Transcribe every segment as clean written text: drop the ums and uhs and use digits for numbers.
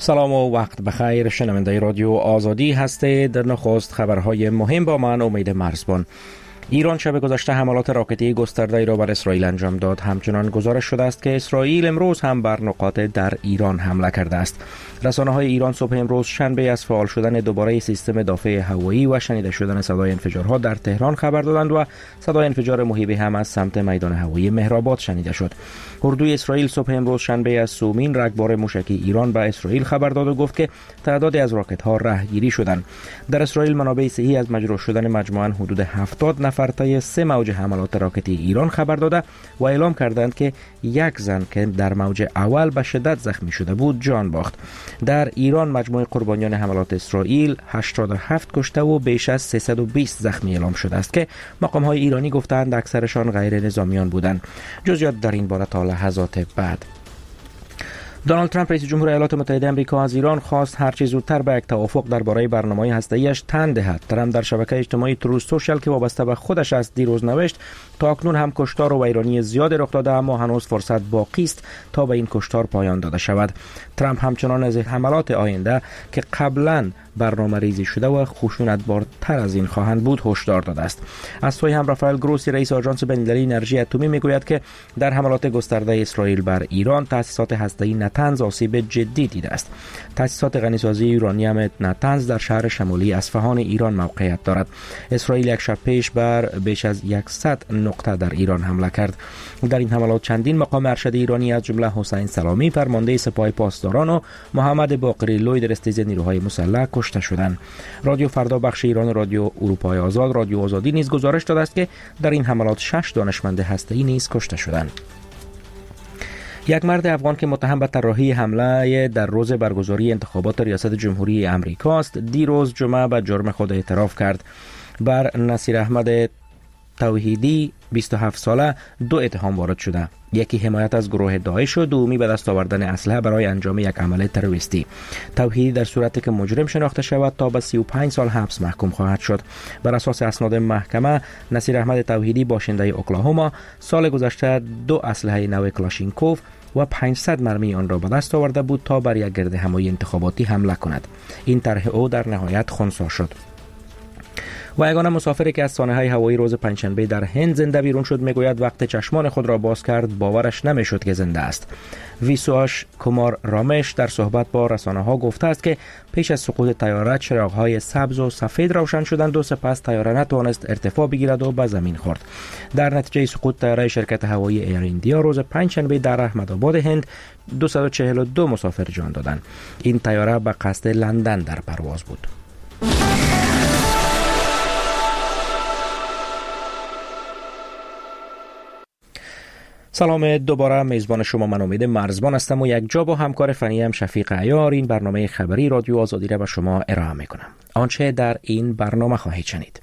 سلام و وقت بخیر. شنونده رادیو آزادی هستید. در نخست خبرهای مهم با من امید مرزبان. ایران شب گذشته حملات راکتی گسترده‌ای را بر اسرائیل انجام داد. همچنان گزارش شده است که اسرائیل امروز هم بر نقاط در ایران حمله کرده است. رسانه‌های ایران صبح امروز شنبه از فعال شدن دوباره سیستم دفاع هوایی و شنیده شدن صدای انفجارها در تهران خبر دادند و صدای انفجار مهیبی هم از سمت میدان هوایی مهرآباد شنیده شد. اردوی اسرائیل صبح امروز شنبه از سومین رگبار موشکی ایران به اسرائیل خبر داد و گفت که تعدادی از راکت‌ها رهگیری شدند. در اسرائیل منابع صحی از مجروح شدن مجموعاً حدود 70 نفر طی 3 موج حملات راکتی ایران خبر داده و اعلام کردند که یک زن که در موج اول به شدت زخمی شده بود جان باخت. در ایران مجموع قربانیان حملات اسرائیل 87 کشته و بیش از 320 زخمی اعلام شده است که مقام‌های ایرانی گفتند اکثرشان غیر نظامیان بودند. جزئیات در این باره تا لحظات بعد. دونالد ترامپ رئیس جمهور ایالات متحده آمریکا از ایران خواست هر چه زودتر به یک توافق درباره برنامه هسته‌ایش تن دهد. ترامپ در شبکه اجتماعی تروث سوشال که وابسته به خودش است دیروز نوشت تا اکنون هم کشتار و ویرانی زیاد رخ داده اما هنوز فرصت باقی است تا به این کشتار پایان داده شود. ترامپ همچنان از حملات آینده که قبلا برنامه ریزی شده و خشونت‌بارتر از این خواهند بود هشدار داده است. از سوی هم رافائل گروسی رئیس آژانس بین‌المللی انرژی اتمی میگوید که در حملات گسترده اسرائیل بر ایران تأسیسات هسته‌ای نتنز آسیب جدی دیده است. تأسیسات غنیسازی یورانیم نتنز در شهر شمالی اصفهان ایران موقعیت دارد. اسرائیل یک شب پیش بر بیش از 100 نقطه در ایران حمله کرد. در این حملات چندین مقام ارشد ایرانی از جمله حسین سلامی فرمانده سپاه پاسداران و محمد باقری لوی در استیز نیروهای مسلح کشته شدند. رادیو فردا بخش ایران رادیو اروپای آزاد رادیو آزادی نیز گزارش داده است که در این حملات 6 دانشمند هسته‌ای نیز کشته شدند. یک مرد افغان که متهم به طراحی حمله در روز برگزاری انتخابات ریاست جمهوری امریکا است دیروز جمعه به جرم خود اعتراف کرد. بر نصیر احمد توحیدی 27 ساله 2 اتهام وارد شده. یکی حمایت از گروه داعش و دومی به دست آوردن اسلحه برای انجام یک عمل تروریستی. توحیدی در صورتی که مجرم شناخته شود تا به 35 سال حبس محکوم خواهد شد. بر اساس اسناد محکمه نصیر احمد توحیدی باشنده اوکلاهوما سال گذشته 2 اسلحه نو کلاشینکوف و 500 مرمی آن را به دست آورده بود تا بر یک گردهمایی انتخاباتی حمله کند. این طرح او در نهایت خنثی شد. و یگانه مسافری که از سانحه هوایی روز پنجشنبه در هند زنده بیرون شد میگوید وقت چشمان خود را باز کرد باورش نمیشد که زنده است. ویسواش کومار رامش در صحبت با رسانه‌ها گفته است که پیش از سقوط طیاره چراغ‌های سبز و سفید روشن شدند و سپس طیاره نتوانست ارتفاع بگیرد و به زمین خورد. در نتیجه سقوط طیاره شرکت هوایی ایر ایندیا روز پنجشنبه در احمدآباد هند 242 مسافر جان دادند. این طیاره به قصد لندن در پرواز بود. سلام دوباره، میزبان شما من امید مرزبان هستم و یک جا با همکار فنیم شفیق عیار این برنامه خبری رادیو آزادی را به شما ارائه میکنم. آنچه در این برنامه خواهید شنید: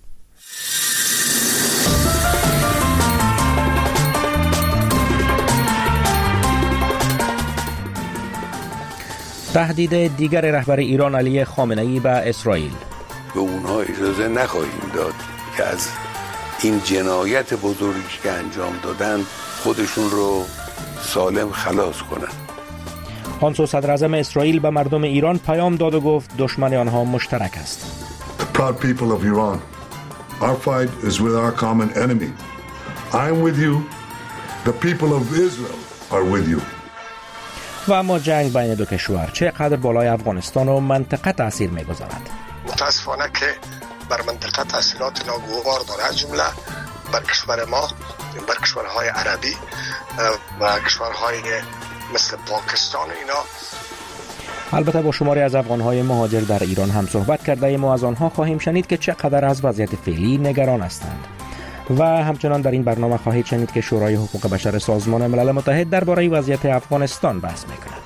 تهدید دیگر رهبر ایران علی خامنه‌ای به اسرائیل. به اونها اجازه نخواهیم داد که از این جنایت بزرگی که انجام دادن خودشون رو سالم خلاص کنن. آنسو صدر اعظم اسرائیل به مردم ایران پیام داد و گفت دشمن آنها مشترک است. The proud people of Iran. Our fight is with our common enemy. I am with you. The people of Israel are with you. و اما جنگ بین دو کشور چقدر بالای افغانستان و منطقه تاثیر می‌گذارد؟ متاسفانه که بر منطقه تاثیرات ناگوار دارد، جمله بر کشور ما، بر کشورهای عربی و کشورهای مثل پاکستان اینا. البته با شماری از افغان‌های مهاجر در ایران هم صحبت کرده ایم و از آنها خواهیم شنید که چقدر از وضعیت فعلی نگران هستند. و همچنان در این برنامه خواهید شنید که شورای حقوق بشر سازمان ملل متحد درباره وضعیت افغانستان بحث می‌کند.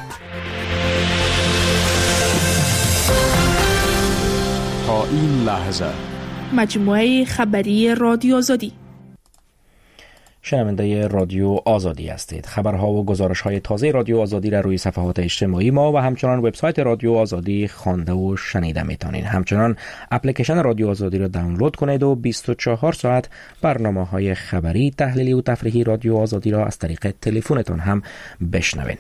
تا این لحظه مجموعه خبری رادیو آزادی. شنونده رادیو آزادی هستید. خبرها و گزارش‌های تازه رادیو آزادی را روی صفحات اجتماعی ما و همچنان وبسایت رادیو آزادی خوانده و شنیده میتونید. همچنان اپلیکیشن رادیو آزادی را دانلود کنید و 24 ساعت برنامه‌های خبری، تحلیلی و تفریحی رادیو آزادی را از طریق تلفنتون هم بشنوید.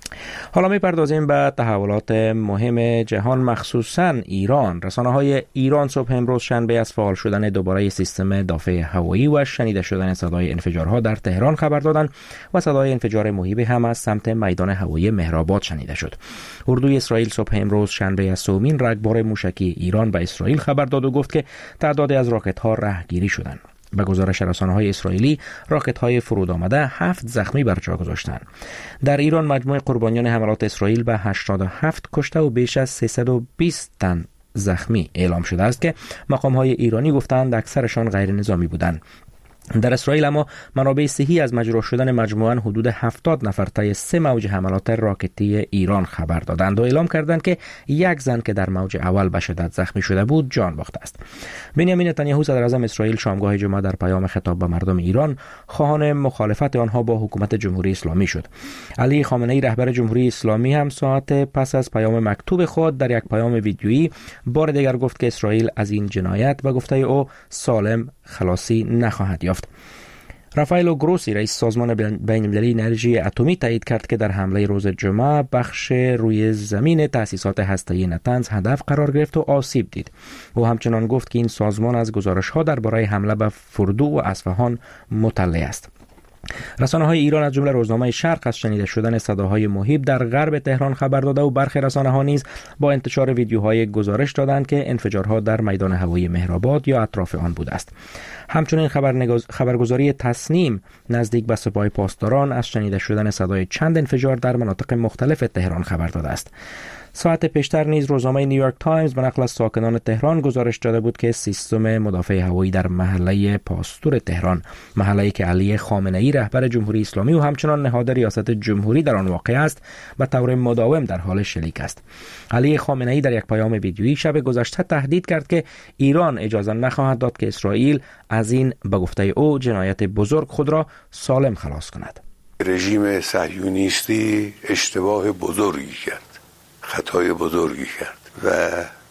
حالا می‌پردازیم به تحولات مهم جهان، مخصوصاً ایران. رسانه‌های ایران صبح امروز شنبه از فعال شدن دوباره سیستم دافع هوایی و شنیده شدن صدای انفجارها در تهران خبر دادند و صدای انفجار مهیبی هم از سمت میدان هوایی مهرآباد شنیده شد. اردوی اسرائیل صبح امروز شنبه از سومین رگبار موشکی ایران به اسرائیل خبر داد و گفت که تعدادی از راکت‌ها رهگیری شدند. به گزارش رسانه‌های اسرائیلی، راکت‌های فرود آمده 7 زخمی بر جا گذاشتند. در ایران مجموع قربانیان حملات اسرائیل به 87 کشته و بیش از 320 تن زخمی اعلام شده است که مقام‌های ایرانی گفتند اکثرشان غیر نظامی بودند. در اسرائیل اما منابع صحی از مجروح شدن مجموعاً حدود 70 نفر طی 3 موج حملات راکتی ایران خبر دادند و اعلام کردند که یک زن که در موج اول به شدت زخمی شده بود جان باخته است. بنیامین نتانیاهو صدر اعظم اسرائیل شامگاه جمعه در پیام خطاب به مردم ایران خواهان مخالفت آنها با حکومت جمهوری اسلامی شد. علی خامنه‌ای رهبر جمهوری اسلامی هم ساعت پس از پیام مکتوب خود در یک پیام ویدیویی بار دیگر گفت که اسرائیل از این جنایت و گفته او سالم خلاصی نخواهد یافت. رافائلو گروسی رئیس سازمان بین‌المللی انرژی اتمی تایید کرد که در حمله روز جمعه بخش روی زمین تأسیسات هسته‌ای نتنز هدف قرار گرفت و آسیب دید. او همچنان گفت که این سازمان از گزارش‌ها درباره حمله به فردو و اصفهان مطلع است. رسانه‌های ایران از جمله روزنامه شرق از شنیده شدن صداهای مهیب در غرب تهران خبر داده و برخی رسانه‌ها نیز با انتشار ویدیوهای گزارش دادند که انفجارها در میدان هوایی مهرآباد یا اطراف آن بوده است. همچنین خبرگزاری تصنیم نزدیک به سپاه پاسداران از شنیده شدن صدای چند انفجار در مناطق مختلف تهران خبر داده است. ساعت پیشتر نیز روزنامه نیویورک تایمز به نقل از ساکنان تهران گزارش داده بود که سیستم مدافع هوایی در محله پاستور تهران، محله‌ای که علی خامنه‌ای رهبر جمهوری اسلامی و همچنان نهاد ریاست جمهوری در آن واقع است، به طور مداوم در حال شلیک است. علی خامنه‌ای در یک پیام ویدیویی شب گذشته تهدید کرد که ایران اجازه نخواهد داد که اسرائیل از این به گفته او جنایت بزرگ خود را سالم خلاص کند. رژیم صهیونیستی اشتباه بزرگی کرد، خطای بزرگی کرد و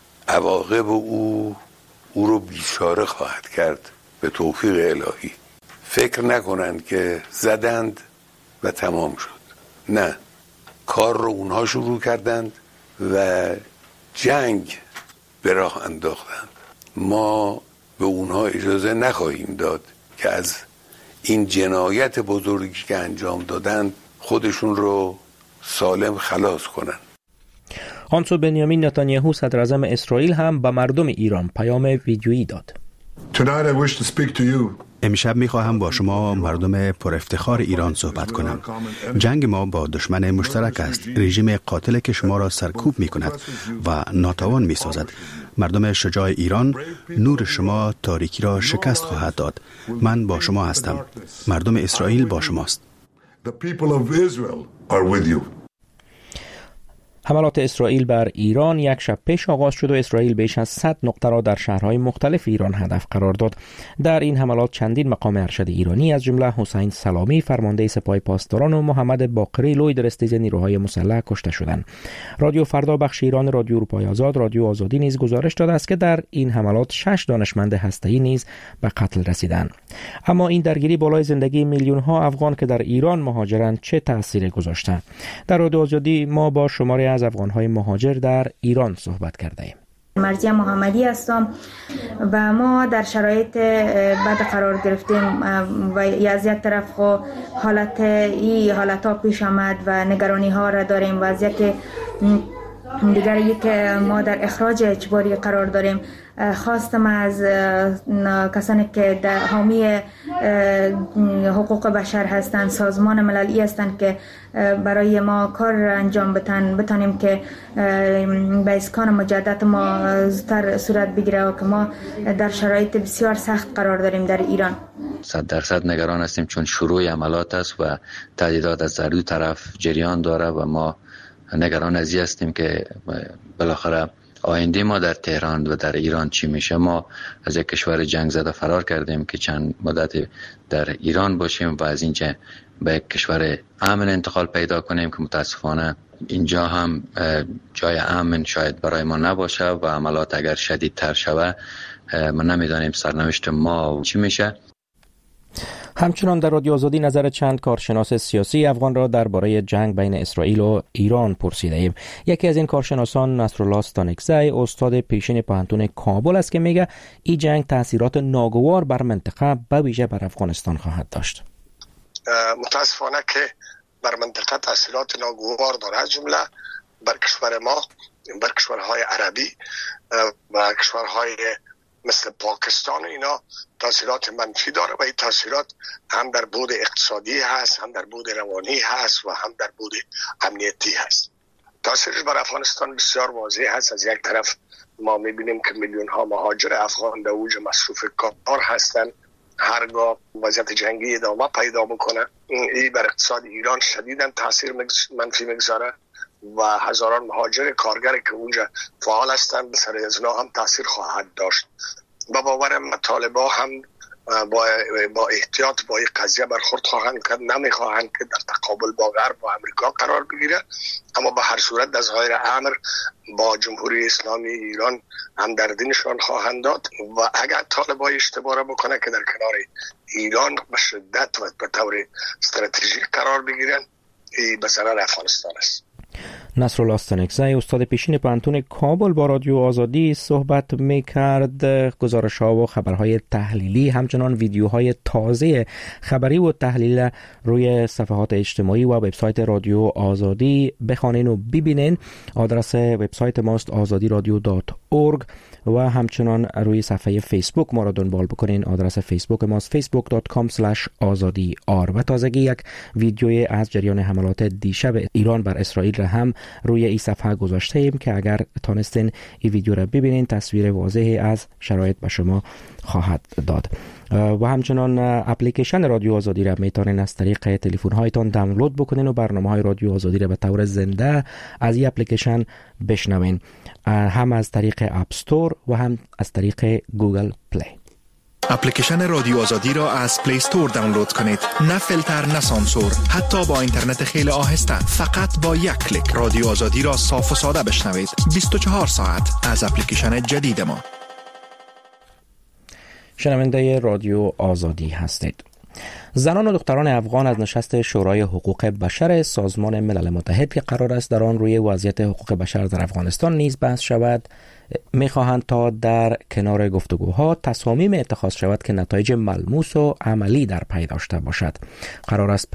عواقب او رو بیچاره خواهد کرد به توفیق الهی. فکر نکنند که زدند و تمام شد. نه، کار رو اونها شروع کردند و جنگ به راه انداختند. ما به اونها اجازه نخواهیم داد که از این جنایت بزرگی که انجام دادند خودشون رو سالم خلاص کنند. آنسو بنیامین نتانیاهو صدر اعظم اسرائیل هم به مردم ایران پیام ویدیویی داد. امشب می‌خواهم با شما مردم پر افتخار ایران صحبت کنم. جنگ ما با دشمن مشترک است. رژیم قاتل که شما را سرکوب می‌کند و ناتوان می‌سازد. مردم شجاع ایران، نور شما تاریکی را شکست خواهد داد. من با شما هستم. مردم اسرائیل با شماست. حملات اسرائیل بر ایران یک شب پیش آغاز شد و اسرائیل بیش از 100 نقطه را در شهرهای مختلف ایران هدف قرار داد. در این حملات چندین مقام ارشد ایرانی از جمله حسین سلامی فرمانده سپاه پاسداران و محمد باقری لوی درستیز نیروهای مسلح کشته شدند. رادیو فردا بخش ایران رادیو اروپای آزاد رادیو آزادی نیز گزارش داده است که در این حملات 6 دانشمند هسته‌ای نیز به قتل رسیدند. اما این درگیری بالای زندگی میلیون ها افغان که در ایران مهاجرند چه تأثیری گذاشته؟ در رادیو آزادی ما با شماره از افغان‌های مهاجر در ایران صحبت کرده ایم. مرضیه محمدی هستم و ما در شرایط بد قرار گرفتیم و از یک طرف حالت‌ها پیش آمد و نگرانی ها را داریم و از یک دیگری که ما در اخراج اجباری قرار داریم. خواستم از کسانی که در حامی حقوق بشر هستند، سازمان مللی هستند که برای ما کار انجام بتانیم که به اسکان مجدد ما زودتر صورت بگیره و که ما در شرایط بسیار سخت قرار داریم در ایران. 100% نگران هستیم چون شروع عملات است و تهدیدات از هر دو طرف جریان داره و ما نگران از این هستیم که بالاخره آینده ما در تهران و در ایران چی میشه. ما از یک کشور جنگ زده فرار کردیم که چند مدت در ایران باشیم و از اینجا به یک کشور امن انتقال پیدا کنیم که متاسفانه اینجا هم جای امن شاید برای ما نباشه و عملات اگر شدیدتر شود ما نمیدانیم سرنوشت ما چی میشه. همچنان در رادیو آزادی نظر چند کارشناس سیاسی افغان را درباره جنگ بین اسرائیل و ایران پرسیده ایم. یکی از این کارشناسان نصرالله استانکزی استاد پیشین پوهنتون کابل است که میگه این جنگ تاثیرات ناگوار بر منطقه به ویژه بر افغانستان خواهد داشت. متاسفانه که بر منطقه تاثیرات ناگوار داره، از جمله بر کشور ما، بر کشورهای عربی و کشورهای مثل پاکستان، اینا تاثیرات منفی داره و این تاثیرات هم در بعد اقتصادی هست، هم در بعد روانی هست و هم در بعد امنیتی هست. تاثیرش بر افغانستان بسیار واضح هست. از یک طرف ما میبینیم که میلیون ها مهاجر افغان در اوج مصروف کار هستند. هرگاه وضعیت جنگی ادامه پیدا بکنه این بر اقتصاد ایران شدیداً تاثیر منفی میگذاره و هزاران مهاجر کارگر که اونجا فعال هستند به سر از هم تاثیر خواهد داشت. با باورم طالبان هم با احتیاط با این قضیه برخورد خواهند کرد، نمیخواهند که در تقابل با غرب و امریکا قرار بگیره، اما به هر صورت در ظاهر امر با جمهوری اسلامی ایران همدردی نشان خواهند داد و اگر طالبان اشتباه بکنه که در کنار ایران به شدت و به طور استراتژیک قرار بگیرن، این به ضرر افغانستان است. نصرالله استانکزی استاد پیشین پوهنتون کابل با رادیو آزادی صحبت میکرد. گزارش‌ها و خبرهای تحلیلی همچنان ویدیوهای تازه خبری و تحلیل روی صفحات اجتماعی و وبسایت رادیو آزادی بخوانین و ببینین. آدرس وبسایت ماست azadiradyo.org و همچنان روی صفحه فیسبوک ما را دنبال بکنین. آدرس فیسبوک ماست facebook.com/azadiar و تازگی یک ویدیوی از جریان حملات دیشب ایران بر اسرائیل را هم روی این صفحه گذاشته ایم که اگر تانستین این ویدیو را ببینین تصویر واضحی از شرایط به شما خواهد داد. و همچنان اپلیکیشن رادیو آزادی را میتونین از طریق تلفن هایتان دانلود بکنین و برنامه های رادیو آزادی را به طور زنده از این اپلیکیشن بشنوین، هم از طریق اپ استور و هم از طریق گوگل پلی. اپلیکیشن رادیو آزادی را از پلی استور دانلود کنید. نه فیلتر، نه سانسور، حتی با اینترنت خیلی آهسته. فقط با یک کلیک رادیو آزادی را صاف و ساده بشنوید. 24 ساعت از اپلیکیشن جدید ما. شنونده رادیو آزادی هستید. زنان و دختران افغان از نشست شورای حقوق بشر سازمان ملل متحد که قرار است در آن روی وضعیت حقوق بشر در افغانستان نیز بحث شود می‌خواهند تا در کنار گفتگوها تصامیم اتخاذ شود که نتایج ملموس و عملی در پی داشته باشد. قرار است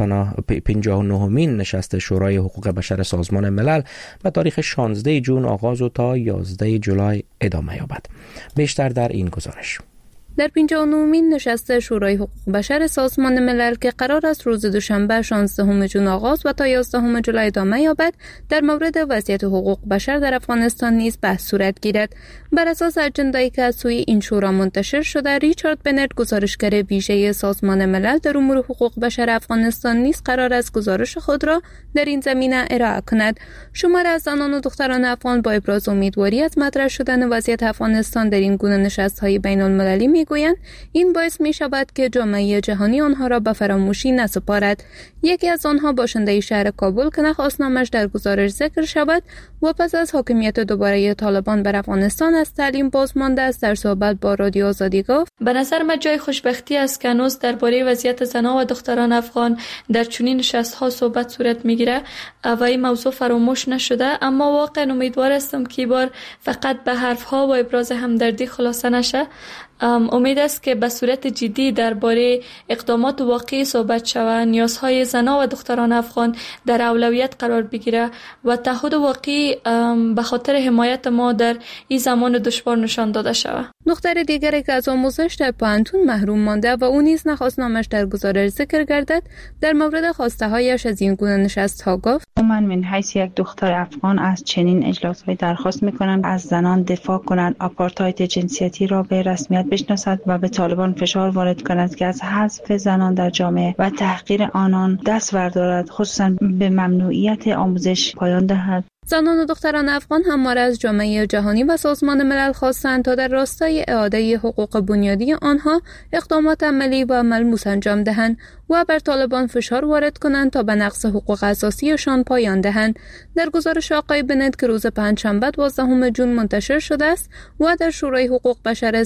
59مین نشست شورای حقوق بشر سازمان ملل به تاریخ 16 جون آغاز و تا 11 جولای ادامه یابد. بیشتر در این گزارش. در 59مین نشست شورای حقوق بشر سازمان ملل که قرار است روز دوشنبه 16 جون آغاز و تا 11 جولای ادامه یابد در مورد وضعیت حقوق بشر در افغانستان نیز بحث صورت گیرد. بر اساس اجنده‌ای که از سوی این شورا منتشر شده، ریچارد بنت گزارشگر ویژه سازمان ملل در امور حقوق بشر افغانستان نیز قرار است گزارش خود را در این زمینه ارائه کند. شماری از زنان و دختران افغان با ابراز امیدواری از مطرح شدن وضعیت افغانستان در این گونه نشست‌های بین‌المللی میگویند این باعث می شود که جامعه جهانی آنها را به فراموشی نسپارد. یکی از آنها باشنده شهر کابل که نخواست نامش در گزارش ذکر شود و پس از حاکمیت دوباره طالبان بر افغانستان از تعلیم بازمانده است، در صحبت با رادیو آزادی گفت: به نظر من جای خوشبختی است که هنوز درباره وضعیت زنان و دختران افغان در چنین نشست‌ها صحبت صورت میگیره و این موضوع فراموش نشده، اما واقعا امیدوار هستم که بار فقط به حرف‌ها و ابراز همدردی خلاصه نشه. امید است که به صورت جدی درباره اقدامات واقعی صحبت شود، نیازهای زنان و دختران افغان در اولویت قرار بگیره و تعهد واقعی به خاطر حمایت ما در این زمان دشوار نشان داده شود. دختر دیگری که از آموزش در پوهنتون محروم مانده و او نیز نخواست نامش در گزارش ذکر گردد، در مورد خواسته هایش از این گونه نشست‌ها گفت: من من حیث یک دختر افغان از چنین اجلاس‌های درخواست می‌کنم از زنان دفاع کنند، آپارتاید جنسیتی را به رسمیت بشناسد و به طالبان فشار وارد کند که از حذف زنان در جامعه و تحقیر آنان دست بردارد، خصوصا به ممنوعیت آموزش پایان دهد. زنان و دختران افغان همواره از جامعه جهانی و سازمان ملل خواستند تا در راستای اعاده حقوق بنیادی آنها اقدامات عملی و ملموس انجام دهند و بر طالبان فشار وارد کنند تا به نقض حقوق اساسیشان پایان دهند. در گزارش آقای بنت که روز پنجشنبه 12 جون منتشر شده است و در شورای حقوق بشر